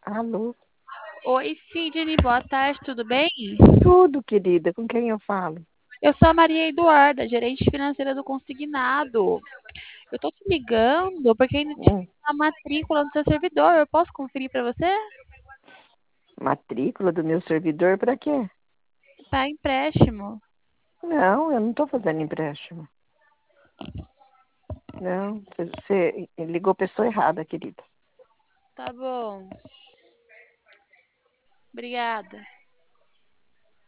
Alô? Oi, Sidney, boa tarde, tudo bem? Tudo, querida. Com quem eu falo? Eu sou a Maria Eduarda, gerente financeira do Consignado. Eu tô te ligando porque ainda tinha Hum, a matrícula no seu servidor. Eu posso conferir para você? matrícula do meu servidor para quê? Para empréstimo. Não, eu não estou fazendo empréstimo. Não, você ligou a pessoa errada, querida. Tá bom. Obrigada.